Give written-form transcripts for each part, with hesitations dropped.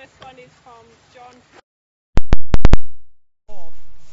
first one is from John 4.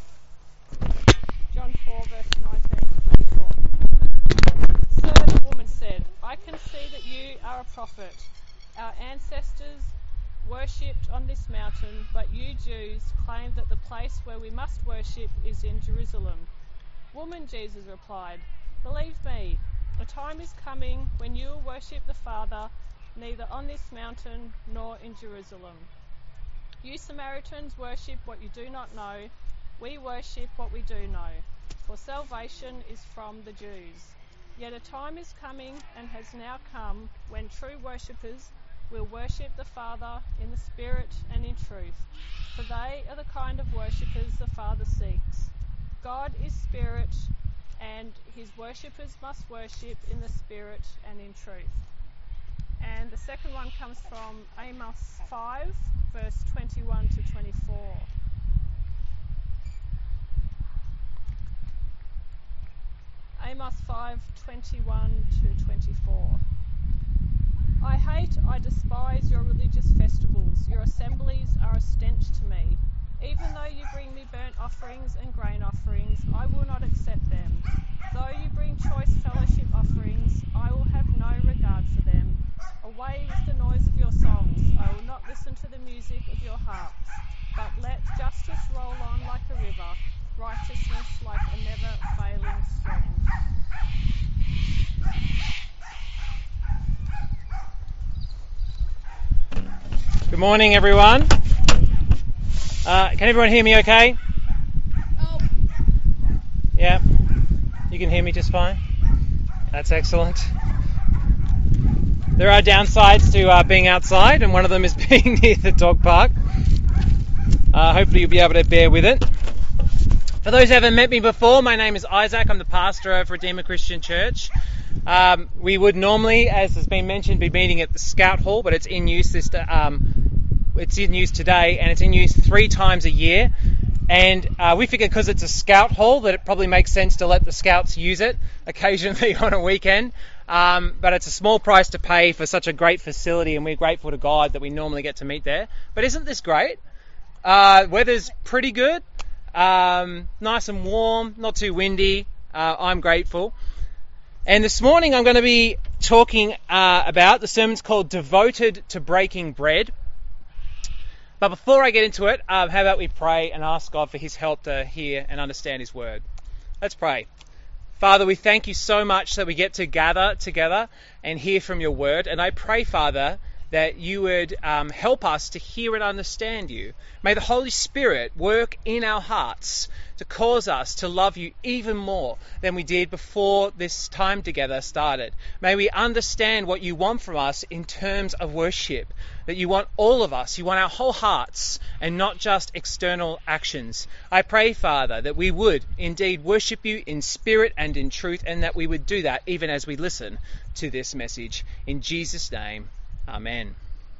John 4, verse 19 to 24. Sir, the woman said, I can see that you are a prophet. Our ancestors worshipped on this mountain, but you Jews claim that the place where we must worship is in Jerusalem. Woman, Jesus replied, believe me, a time is coming when you will worship the Father neither on this mountain nor in Jerusalem. You Samaritans worship what you do not know. We worship what we do know, for salvation is from the Jews. Yet a time is coming and has now come when true worshippers will worship the Father in the Spirit and in truth, for they are the kind of worshippers the Father seeks. God is Spirit, and his worshippers must worship in the Spirit and in truth. And the second one comes from Amos 5, verse 21 to 24. Amos 5, 21 to 24. I despise your religious festivals. Your assemblies are a stench to me. Even though you bring me burnt offerings and grain offerings, I will not accept them. Though you bring choice fellowship offerings, I will have no regard for them. Away with the noise of your songs. I will not listen to the music of your harps. But let justice roll on like a river, righteousness like a never-failing stream. Good morning, everyone. Can everyone hear me okay? Oh. Yeah, you can hear me just fine. That's excellent. There are downsides to being outside, and one of them is being near the dog park. Hopefully you'll be able to bear with it. For those who haven't met me before, my name is Isaac. I'm the pastor of Redeemer Christian Church. We would normally, as has been mentioned, be meeting at the Scout Hall, but it's in use it's in use today, and it's in use 3 times a year. And we figured because it's a Scout Hall that it probably makes sense to let the Scouts use it occasionally on a weekend. But it's a small price to pay for such a great facility, and we're grateful to God that we normally get to meet there. But isn't this great? Weather's pretty good. Nice and warm, not too windy. I'm grateful. And this morning I'm going to be talking about, the sermon's called Devoted to Breaking Bread. But before I get into it, how about we pray and ask God for his help to hear and understand his word. Let's pray. Father, we thank you so much that we get to gather together and hear from your word. And I pray, Father, that you would help us to hear and understand you. May the Holy Spirit work in our hearts to cause us to love you even more than we did before this time together started. May we understand what you want from us in terms of worship, that you want all of us, you want our whole hearts and not just external actions. I pray, Father, that we would indeed worship you in spirit and in truth, and that we would do that even as we listen to this message. In Jesus' name. Amen.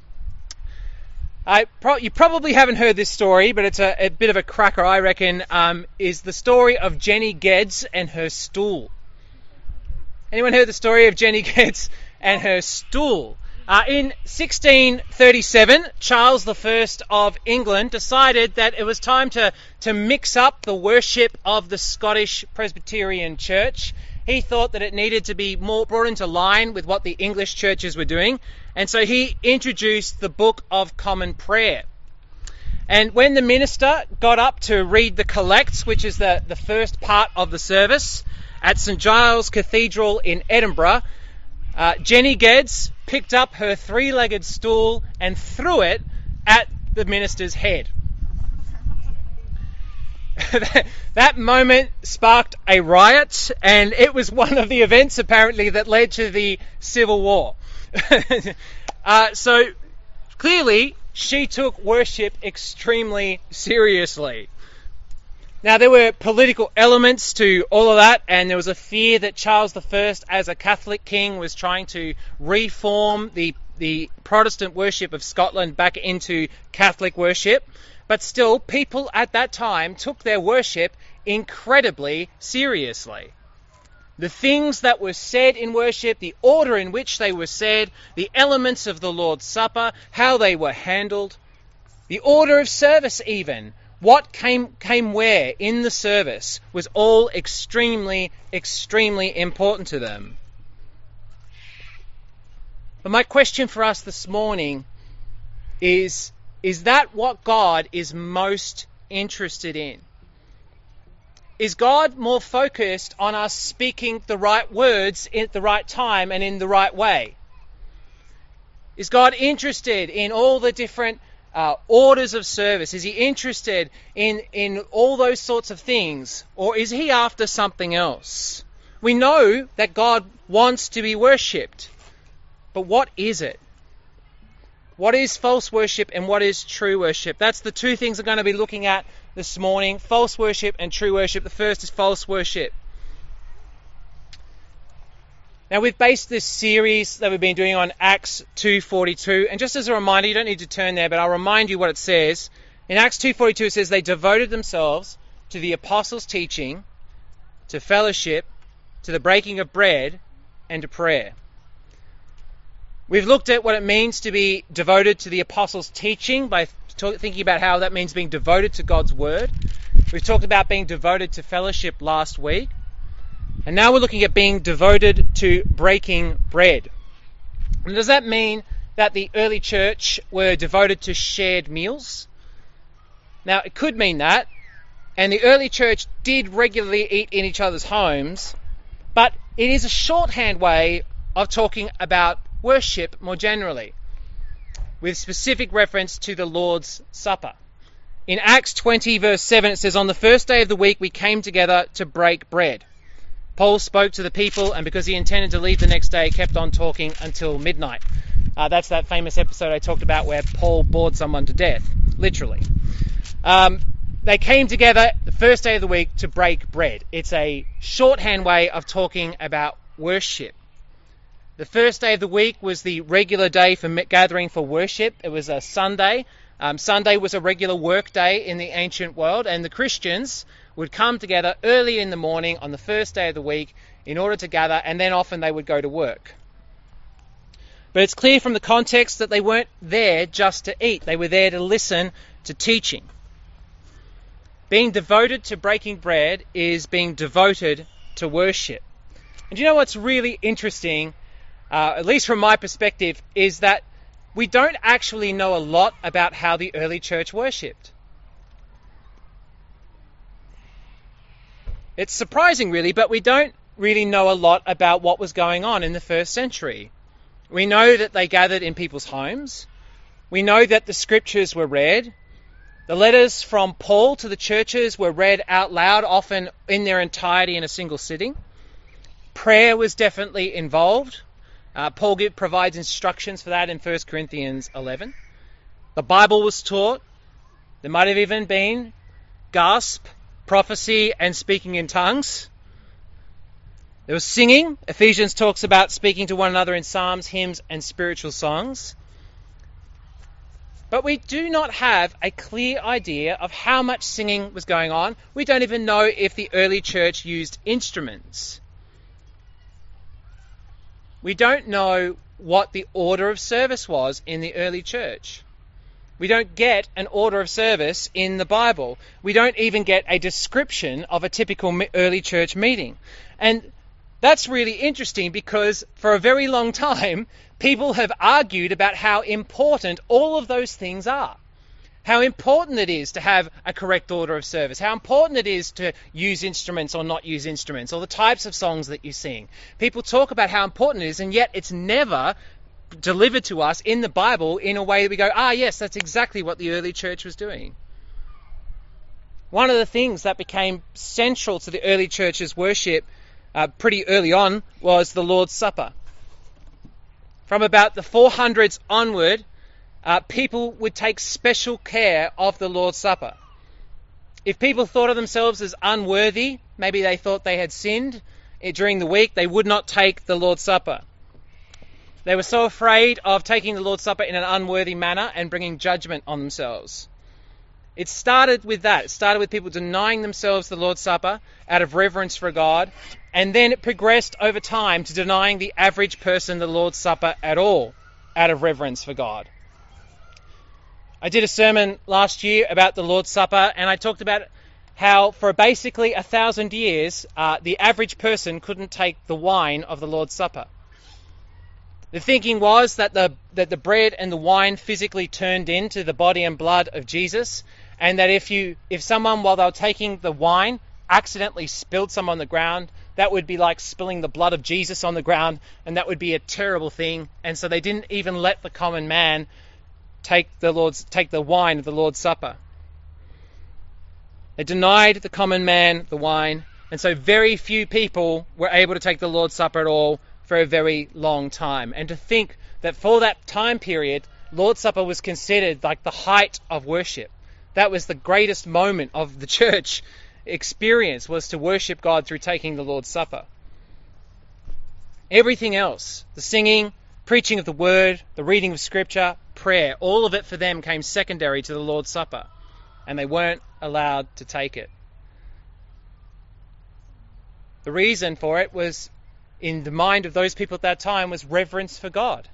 You probably haven't heard this story, but it's a bit of a cracker, I reckon, is the story of Jenny Geddes and her stool. Anyone heard the story of Jenny Geddes and her stool? In 1637, Charles I of England decided that it was time to mix up the worship of the Scottish Presbyterian Church. He thought that it needed to be more brought into line with what the English churches were doing, and so he introduced the Book of Common Prayer. And when the minister got up to read the collects, which is the first part of the service, at St Giles Cathedral in Edinburgh, Jenny Geddes picked up her 3-legged stool and threw it at the minister's head. That moment sparked a riot, and it was one of the events apparently that led to the Civil War. So clearly she took worship extremely seriously. Now, there were political elements to all of that, and there was a fear that Charles I, as a Catholic king, was trying to reform the Protestant worship of Scotland back into Catholic worship. But still, people at that time took their worship incredibly seriously. The things that were said in worship, the order in which they were said, the elements of the Lord's Supper, how they were handled, The order of service even, what came where in the service, was all extremely, extremely important to them. But my question for us this morning is that what God is most interested in? Is God more focused on us speaking the right words at the right time and in the right way? Is God interested in all the different orders of service? Is he interested in all those sorts of things? Or is he after something else? We know that God wants to be worshipped. But what is it? What is false worship and what is true worship? That's the two things we're going to be looking at this morning. False worship and true worship. The first is false worship. Now we've based this series that we've been doing on Acts 2:42. And just as a reminder, you don't need to turn there, but I'll remind you what it says. In Acts 2:42 it says they devoted themselves to the apostles' teaching, to fellowship, to the breaking of bread, and to prayer. We've looked at what it means to be devoted to the apostles' teaching by thinking about how that means being devoted to God's word. We've talked about being devoted to fellowship last week. And now we're looking at being devoted to breaking bread. And does that mean that the early church were devoted to shared meals? Now, it could mean that. And the early church did regularly eat in each other's homes. But it is a shorthand way of talking about worship more generally, with specific reference to the Lord's Supper. In Acts 20 verse 7 it says, "On the first day of the week we came together to break bread. Paul spoke to the people, and because he intended to leave the next day, kept on talking until midnight." That's that famous episode I talked about where Paul bored someone to death, literally. They came together the first day of the week to break bread. It's a shorthand way of talking about worship. The first day of the week was the regular day for gathering for worship. It was a Sunday. Sunday was a regular work day in the ancient world, and the Christians would come together early in the morning on the first day of the week in order to gather, and then often they would go to work. But it's clear from the context that they weren't there just to eat. They were there to listen to teaching. Being devoted to breaking bread is being devoted to worship. And do you know what's really interesting, at least from my perspective, is that we don't actually know a lot about how the early church worshipped. It's surprising, really, but we don't really know a lot about what was going on in the first century. We know that they gathered in people's homes. We know that the scriptures were read. The letters from Paul to the churches were read out loud, often in their entirety in a single sitting. Prayer was definitely involved. Paul provides instructions for that in 1 Corinthians 11. The Bible was taught. There might have even been gasp, prophecy, and speaking in tongues. There was singing. Ephesians talks about speaking to one another in psalms, hymns, and spiritual songs. But we do not have a clear idea of how much singing was going on. We don't even know if the early church used instruments. We don't know what the order of service was in the early church. We don't get an order of service in the Bible. We don't even get a description of a typical early church meeting. And that's really interesting because for a very long time, people have argued about how important all of those things are. How important it is to have a correct order of service. How important it is to use instruments or not use instruments, or the types of songs that you sing. People talk about how important it is, and yet it's never delivered to us in the Bible in a way that we go, yes, that's exactly what the early church was doing. One of the things that became central to the early church's worship pretty early on was the Lord's Supper. From about the 400s onward, people would take special care of the Lord's Supper. If people thought of themselves as unworthy, maybe they thought they had sinned during the week, they would not take the Lord's Supper. They were so afraid of taking the Lord's Supper in an unworthy manner and bringing judgment on themselves. It started with that. It started with people denying themselves the Lord's Supper out of reverence for God, and then it progressed over time to denying the average person the Lord's Supper at all out of reverence for God. I did a sermon last year about the Lord's Supper, and I talked about how for basically 1,000 years, the average person couldn't take the wine of the Lord's Supper. The thinking was that the bread and the wine physically turned into the body and blood of Jesus, and that if someone, while they were taking the wine, accidentally spilled some on the ground, that would be like spilling the blood of Jesus on the ground, and that would be a terrible thing. And so they didn't even let the common man take the wine of the Lord's Supper. They denied the common man the wine, and so very few people were able to take the Lord's Supper at all for a very long time. And to think that for that time period, Lord's Supper was considered like the height of worship. That was the greatest moment of the church experience, was to worship God through taking the Lord's Supper. Everything else, the singing, preaching of the word, the reading of scripture, prayer, all of it for them came secondary to the Lord's Supper, and they weren't allowed to take it. The reason for it was, in the mind of those people at that time, was reverence for God.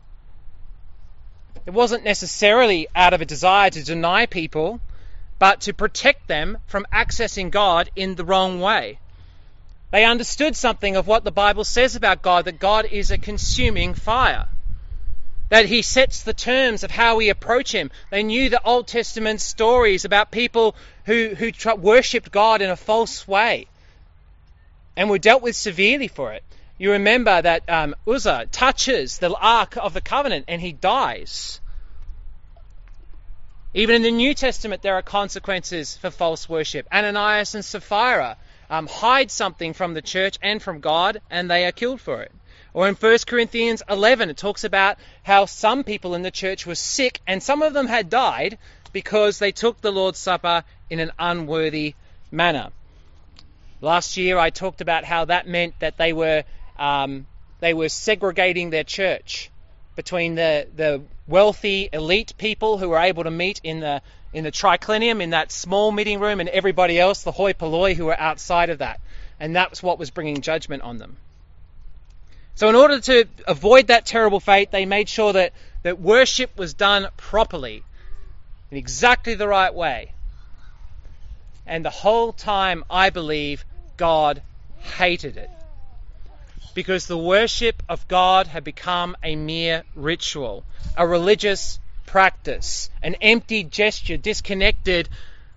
It wasn't necessarily out of a desire to deny people, but to protect them from accessing God in the wrong way. They understood something of what the Bible says about God, that God is a consuming fire, that he sets the terms of how we approach him. They knew the Old Testament stories about people who worshipped God in a false way and were dealt with severely for it. You remember that Uzzah touches the Ark of the Covenant and he dies. Even in the New Testament there are consequences for false worship. Ananias and Sapphira hide something from the church and from God, and they are killed for it. Or in 1 Corinthians 11 it talks about how some people in the church were sick, and some of them had died because they took the Lord's Supper in an unworthy manner. Last year I talked about how that meant that they were segregating their church between the wealthy elite people who were able to meet in the triclinium, in that small meeting room, and everybody else, the hoi polloi, who were outside of that. And that's what was bringing judgment on them. So in order to avoid that terrible fate, they made sure that worship was done properly, in exactly the right way. And the whole time, I believe, God hated it, because the worship of God had become a mere ritual, a religious practice, an empty gesture disconnected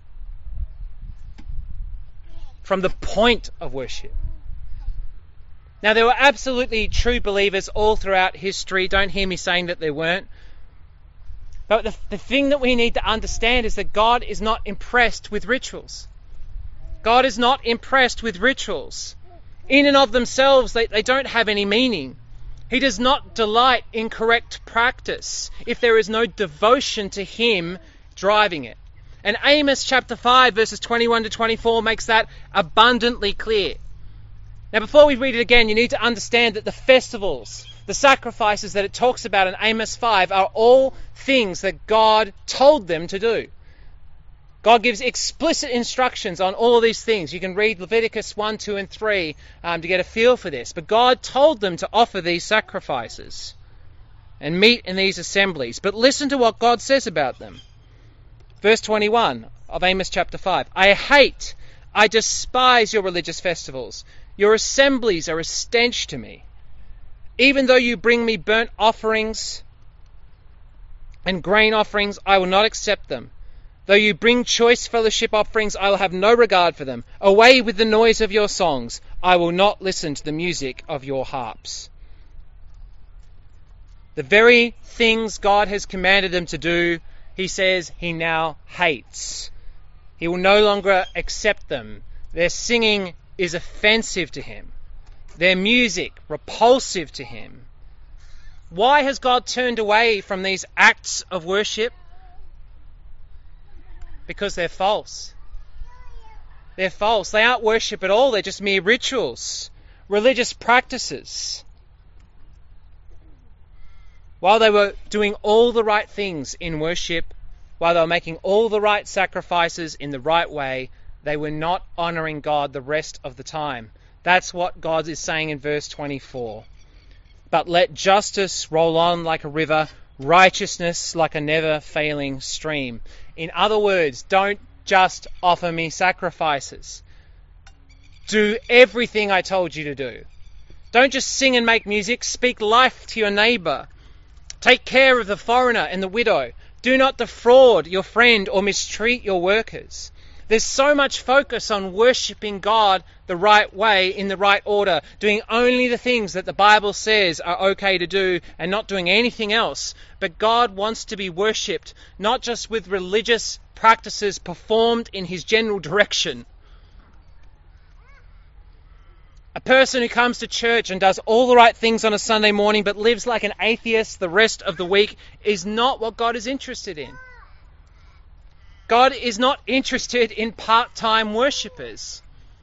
from the point of worship. Now, there were absolutely true believers all throughout history. Don't hear me saying that there weren't. But the thing that we need to understand is that God is not impressed with rituals. God is not impressed with rituals. In and of themselves, they don't have any meaning. He does not delight in correct practice if there is no devotion to him driving it. And Amos chapter 5 verses 21 to 24 makes that abundantly clear. Now, before we read it again, you need to understand that the festivals, the sacrifices that it talks about in Amos 5 are all things that God told them to do. God gives explicit instructions on all of these things. You can read Leviticus 1, 2 and 3 to get a feel for this. But God told them to offer these sacrifices and meet in these assemblies. But listen to what God says about them. Verse 21 of Amos chapter 5. I despise your religious festivals. Your assemblies are a stench to me. Even though you bring me burnt offerings and grain offerings, I will not accept them. Though you bring choice fellowship offerings, I will have no regard for them. Away with the noise of your songs. I will not listen to the music of your harps. The very things God has commanded them to do, he says he now hates. He will no longer accept them. Their singing is offensive to him. Their music repulsive to him. Why has God turned away from these acts of worship? Because they're false. They're false. They aren't worship at all. They're just mere rituals, religious practices. While they were doing all the right things in worship, while they were making all the right sacrifices in the right way, they were not honouring God the rest of the time. That's what God is saying in verse 24. But let justice roll on like a river, righteousness like a never-failing stream. In other words, don't just offer me sacrifices. Do everything I told you to do. Don't just sing and make music. Speak life to your neighbour. Take care of the foreigner and the widow. Do not defraud your friend or mistreat your workers. There's so much focus on worshipping God the right way, in the right order, doing only the things that the Bible says are okay to do and not doing anything else. But God wants to be worshipped, not just with religious practices performed in his general direction. A person who comes to church and does all the right things on a Sunday morning but lives like an atheist the rest of the week is not what God is interested in. God is not interested in part-time worshippers.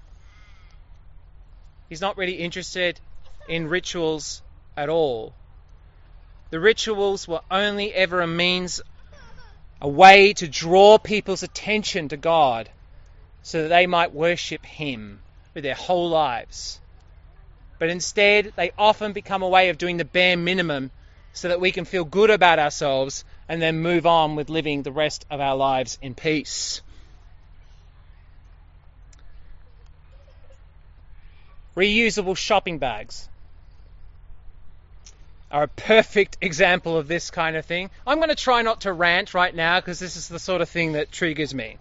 He's not really interested in rituals at all. The rituals were only ever a way to draw people's attention to God so that they might worship him with their whole lives. But instead, they often become a way of doing the bare minimum so that we can feel good about ourselves and then move on with living the rest of our lives in peace. Reusable shopping bags are a perfect example of this kind of thing. I'm going to try not to rant right now because this is the sort of thing that triggers me.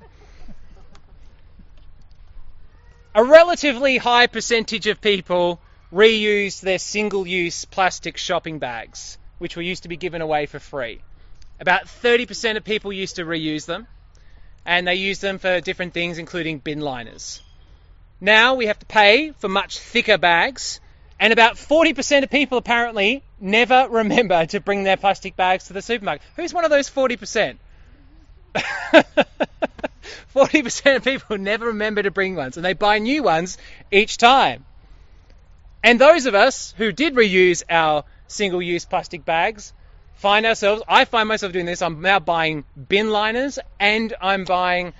A relatively high percentage of people reuse their single-use plastic shopping bags, which were used to be given away for free. About 30% of people used to reuse them, and they use them for different things, including bin liners. Now we have to pay for much thicker bags, and about 40% of people apparently never remember to bring their plastic bags to the supermarket. Who's one of those 40%? 40% of people never remember to bring ones, and they buy new ones each time. And those of us who did reuse our single-use plastic bags I find myself doing this. I'm now buying bin liners and I'm buying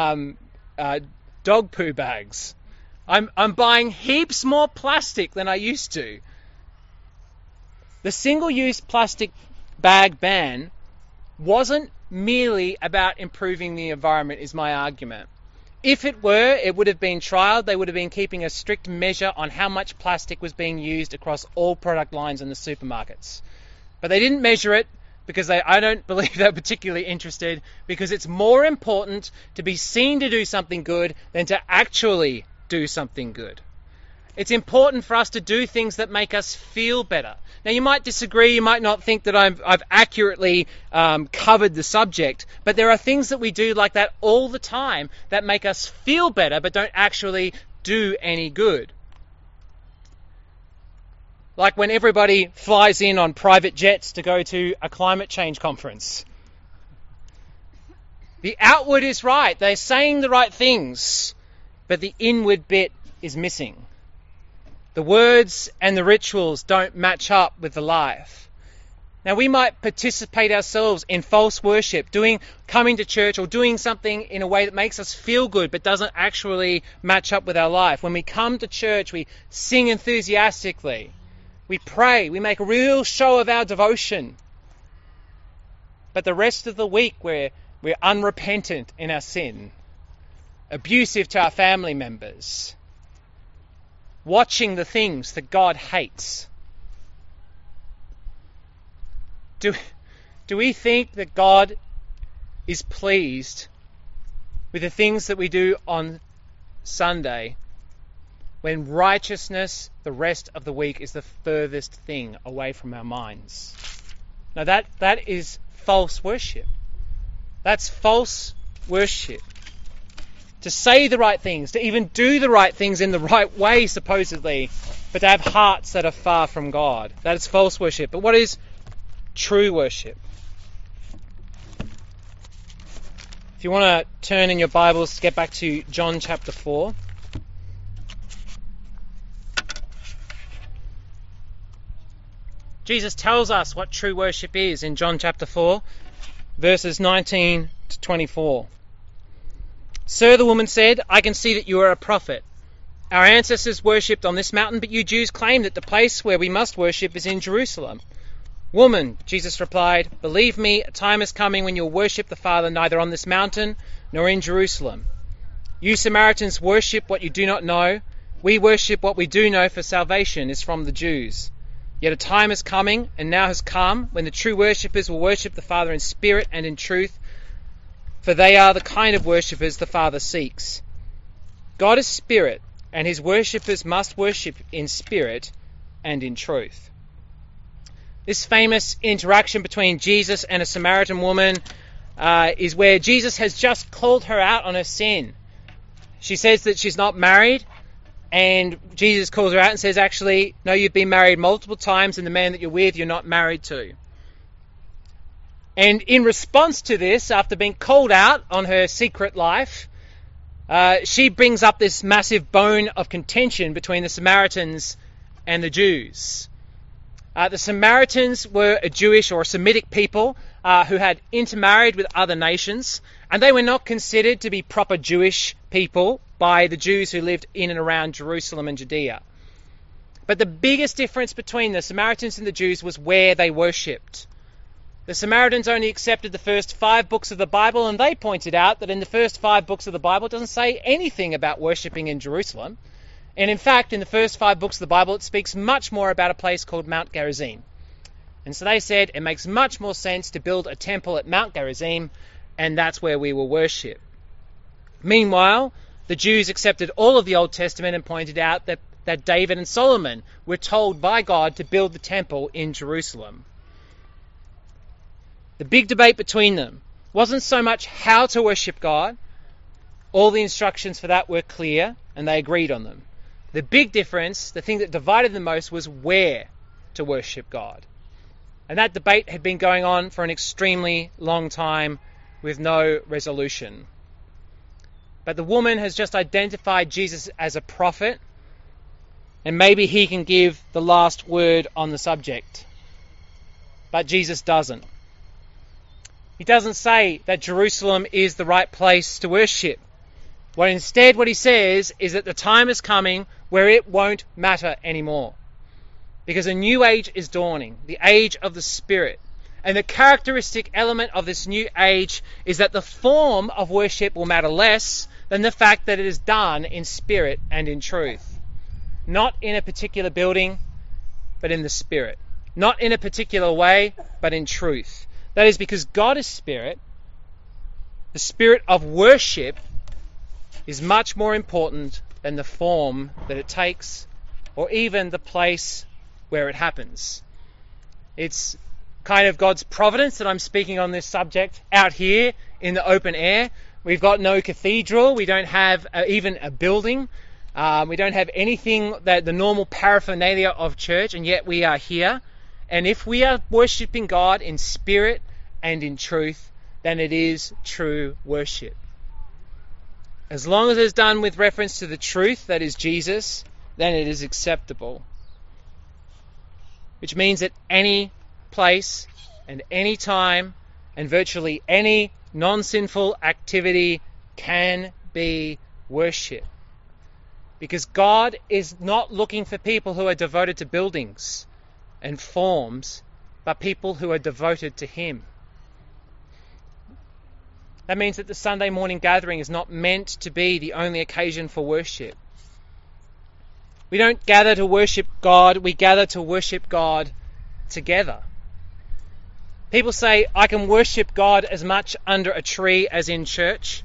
dog poo bags. I'm buying heaps more plastic than I used to. The single-use plastic bag ban wasn't merely about improving the environment, is my argument. If it were, it would have been trialled. They would have been keeping a strict measure on how much plastic was being used across all product lines in the supermarkets. But they didn't measure it because I don't believe they're particularly interested, because it's more important to be seen to do something good than to actually do something good. It's important for us to do things that make us feel better. Now, you might disagree, you might not think that I've accurately covered the subject, but there are things that we do like that all the time that make us feel better but don't actually do any good. Like when everybody flies in on private jets to go to a climate change conference. The outward is right, they're saying the right things, but the inward bit is missing. The words and the rituals don't match up with the life. Now, we might participate ourselves in false worship, coming to church or doing something in a way that makes us feel good but doesn't actually match up with our life. When we come to church, we sing enthusiastically. We pray. We make a real show of our devotion. But the rest of the week, we're unrepentant in our sin, abusive to our family members, watching the things that God hates. Do we think that God is pleased with the things that we do on Sunday when righteousness the rest of the week is the furthest thing away from our minds? Now that is false worship. That's false worship. To say the right things, to even do the right things in the right way, supposedly, but to have hearts that are far from God. That is false worship. But what is true worship? If you want to turn in your Bibles to get back to John chapter 4. Jesus tells us what true worship is in John chapter 4, verses 19 to 24. Sir, the woman said, I can see that you are a prophet. Our ancestors worshipped on this mountain, but you Jews claim that the place where we must worship is in Jerusalem. "Woman," Jesus replied, "believe me, a time is coming when you'll worship the Father neither on this mountain nor in Jerusalem. You Samaritans worship what you do not know. We worship what we do know, for salvation is from the Jews. Yet a time is coming, and now has come, when the true worshippers will worship the Father in spirit and in truth, for they are the kind of worshippers the Father seeks. God is spirit, and his worshippers must worship in spirit and in truth." This famous interaction between Jesus and a Samaritan woman is where Jesus has just called her out on her sin. She says that she's not married, and Jesus calls her out and says, actually, no, you've been married multiple times, and the man that you're with, you're not married to. And in response to this, after being called out on her secret life, she brings up this massive bone of contention between the Samaritans and the Jews. The Samaritans were a Jewish or a Semitic people who had intermarried with other nations, and they were not considered to be proper Jewish people by the Jews who lived in and around Jerusalem and Judea. But the biggest difference between the Samaritans and the Jews was where they worshipped. The Samaritans only accepted the first 5 books of the Bible, and they pointed out that in the first 5 books of the Bible it doesn't say anything about worshipping in Jerusalem. And in fact, in the first 5 books of the Bible, it speaks much more about a place called Mount Gerizim. And so they said it makes much more sense to build a temple at Mount Gerizim, and that's where we will worship. Meanwhile, the Jews accepted all of the Old Testament and pointed out that David and Solomon were told by God to build the temple in Jerusalem. The big debate between them wasn't so much how to worship God. All the instructions for that were clear, and they agreed on them. The big difference, the thing that divided them most, was where to worship God. And that debate had been going on for an extremely long time with no resolution. But the woman has just identified Jesus as a prophet, and maybe he can give the last word on the subject. But Jesus doesn't. He doesn't say that Jerusalem is the right place to worship. What he says is that the time is coming where it won't matter anymore. Because a new age is dawning, the age of the Spirit. And the characteristic element of this new age is that the form of worship will matter less than the fact that it is done in spirit and in truth. Not in a particular building, but in the Spirit. Not in a particular way, but in truth. That is because God is Spirit. The spirit of worship is much more important than the form that it takes, or even the place where it happens. It's kind of God's providence that I'm speaking on this subject out here in the open air. We've got no cathedral, we don't have even a building, we don't have anything that the normal paraphernalia of church, and yet we are here. And if we are worshipping God in spirit and in truth, then it is true worship. As long as it's done with reference to the truth, that is Jesus, then it is acceptable. Which means that any place and any time and virtually any non-sinful activity can be worship. Because God is not looking for people who are devoted to buildings and forms, but people who are devoted to Him. That means that the Sunday morning gathering is not meant to be the only occasion for worship. We don't gather to worship God, we gather to worship God together. People say, I can worship God as much under a tree as in church.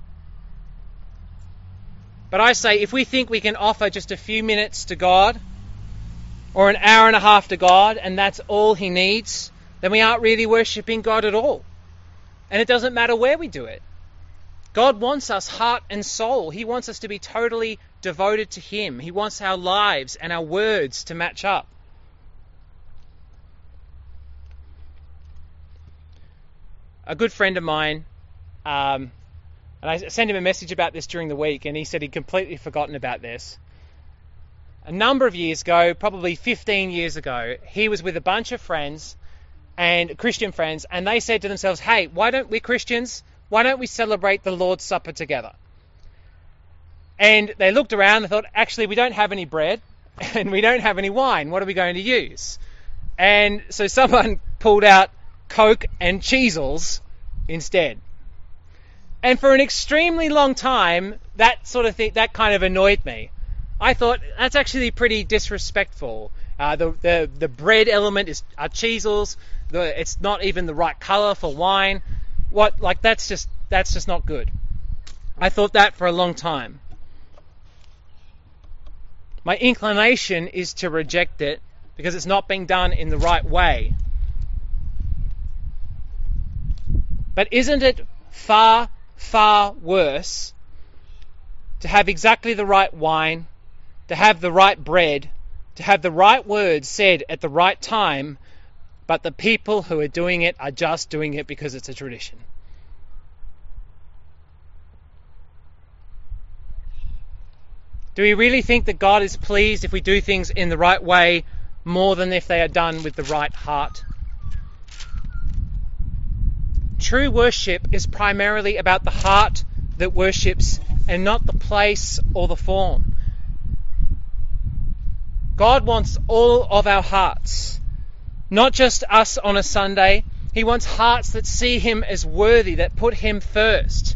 But I say, if we think we can offer just a few minutes to God, or an hour and a half to God, and that's all He needs, then we aren't really worshipping God at all. And it doesn't matter where we do it. God wants us heart and soul. He wants us to be totally devoted to Him. He wants our lives and our words to match up. A good friend of mine, and I sent him a message about this during the week, and he said he'd completely forgotten about this. A number of years ago, probably 15 years ago, he was with a bunch of friends, and Christian friends, and they said to themselves, hey, why don't we celebrate the Lord's Supper together? And they looked around and thought, actually, we don't have any bread, and we don't have any wine. What are we going to use? And so someone pulled out Coke and Cheezels instead. And for an extremely long time, that sort of thing, that kind of annoyed me. I thought that's actually pretty disrespectful. The bread element are Cheezels. It's not even the right colour for wine. That's just not good. I thought that for a long time. My inclination is to reject it because it's not being done in the right way. But isn't it far, far worse to have exactly the right wine, to have the right bread, to have the right words said at the right time, but the people who are doing it are just doing it because it's a tradition? Do we really think that God is pleased if we do things in the right way more than if they are done with the right heart? True worship is primarily about the heart that worships and not the place or the form. God wants all of our hearts, not just us on a Sunday. He wants hearts that see Him as worthy, that put Him first.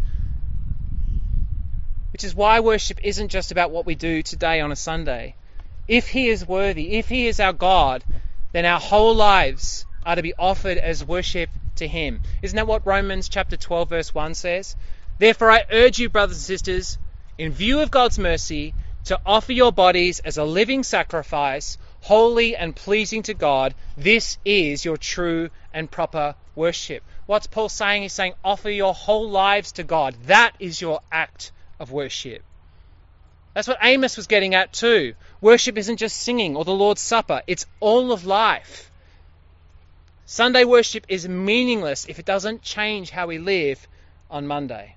Which is why worship isn't just about what we do today on a Sunday. If He is worthy, if He is our God, then our whole lives are to be offered as worship to Him. Isn't that what Romans chapter 12 verse 1 says? Therefore I urge you, brothers and sisters, in view of God's mercy, to offer your bodies as a living sacrifice, holy and pleasing to God. This is your true and proper worship. What's Paul saying? He's saying offer your whole lives to God. That is your act of worship. That's what Amos was getting at too. Worship isn't just singing or the Lord's Supper. It's all of life. Sunday worship is meaningless if it doesn't change how we live on Monday.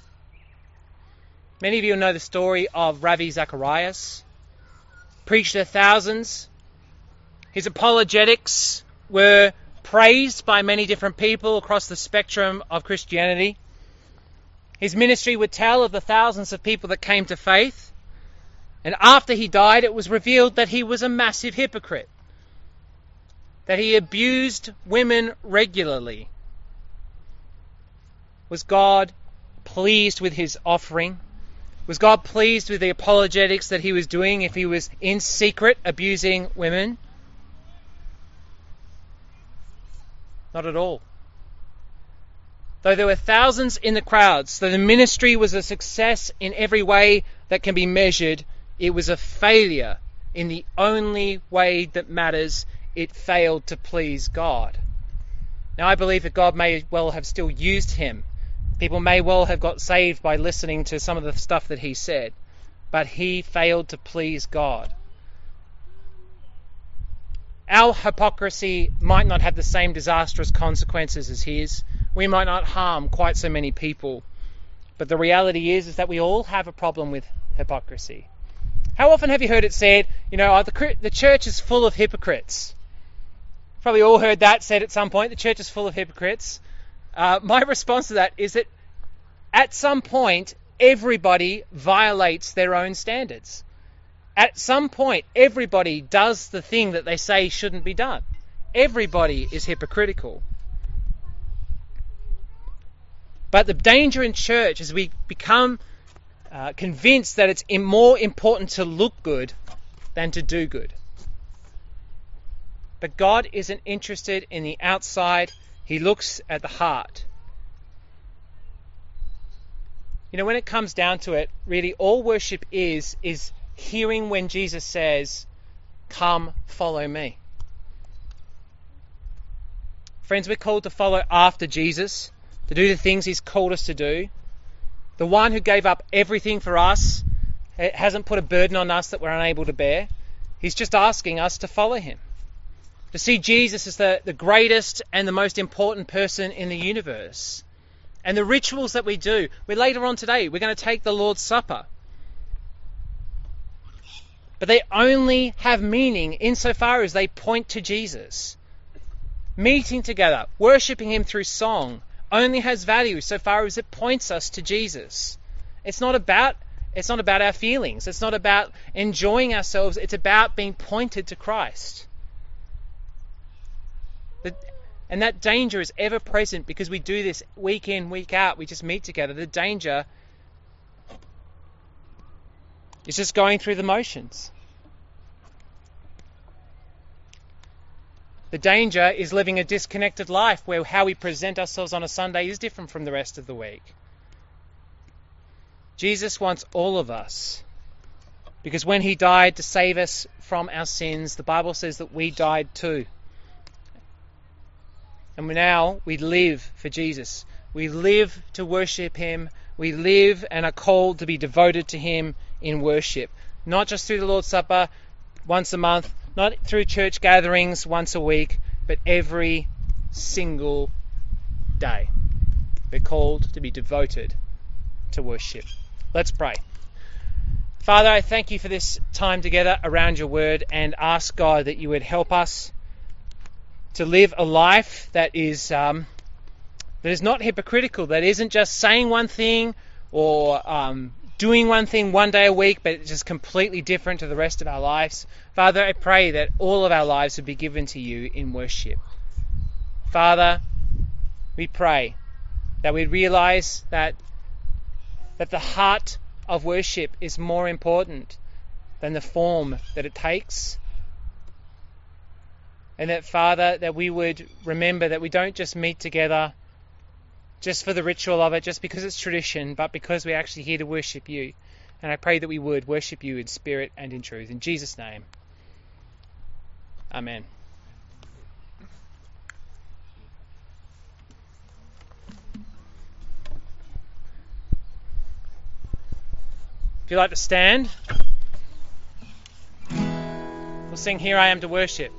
Many of you know the story of Ravi Zacharias. Preached to thousands. His apologetics were praised by many different people across the spectrum of Christianity. His ministry would tell of the thousands of people that came to faith. And after he died, it was revealed that he was a massive hypocrite. That he abused women regularly. Was God pleased with his offering? Was God pleased with the apologetics that he was doing if he was in secret abusing women? Not at all. Though there were thousands in the crowds, though the ministry was a success in every way that can be measured, it was a failure in the only way that matters. It failed to please God. Now I believe that God may well have still used him. People may well have got saved by listening to some of the stuff that he said, but he failed to please God. Our hypocrisy might not have the same disastrous consequences as his. We might not harm quite so many people. But the reality is that we all have a problem with hypocrisy. How often have you heard it said, the church is full of hypocrites? Probably all heard that said at some point, the church is full of hypocrites. My response to that is that at some point, everybody violates their own standards. At some point, everybody does the thing that they say shouldn't be done. Everybody is hypocritical. But the danger in church is we become convinced that it's more important to look good than to do good. But God isn't interested in the outside. He looks at the heart. When it comes down to it, really all worship is hearing when Jesus says, "Come, follow me." Friends, we're called to follow after Jesus, to do the things he's called us to do. The one who gave up everything for us hasn't put a burden on us that we're unable to bear. He's just asking us to follow him. To see Jesus as the greatest and the most important person in the universe. And the rituals that we do, later on today, we're going to take the Lord's Supper. But they only have meaning insofar as they point to Jesus. Meeting together, worshipping him through song, only has value so far as it points us to Jesus. It's not about our feelings. It's not about enjoying ourselves. It's about being pointed to Christ. And that danger is ever present because we do this week in, week out. We just meet together. The danger is just going through the motions. The danger is living a disconnected life where how we present ourselves on a Sunday is different from the rest of the week. Jesus wants all of us, because when he died to save us from our sins, the Bible says that we died too. And now we live for Jesus. We live to worship him. We live and are called to be devoted to him in worship. Not just through the Lord's Supper once a month, not through church gatherings once a week, but every single day. We're called to be devoted to worship. Let's pray. Father, I thank you for this time together around your word, and ask God that you would help us to live a life that is not hypocritical, that isn't just saying one thing or doing one thing one day a week, but it's just completely different to the rest of our lives. Father, I pray that all of our lives would be given to you in worship. Father, we pray that we realize that the heart of worship is more important than the form that it takes. And that, Father, that we would remember that we don't just meet together just for the ritual of it, just because it's tradition, but because we're actually here to worship you. And I pray that we would worship you in spirit and in truth. In Jesus' name, amen. If you'd like to stand, we'll sing Here I Am to Worship.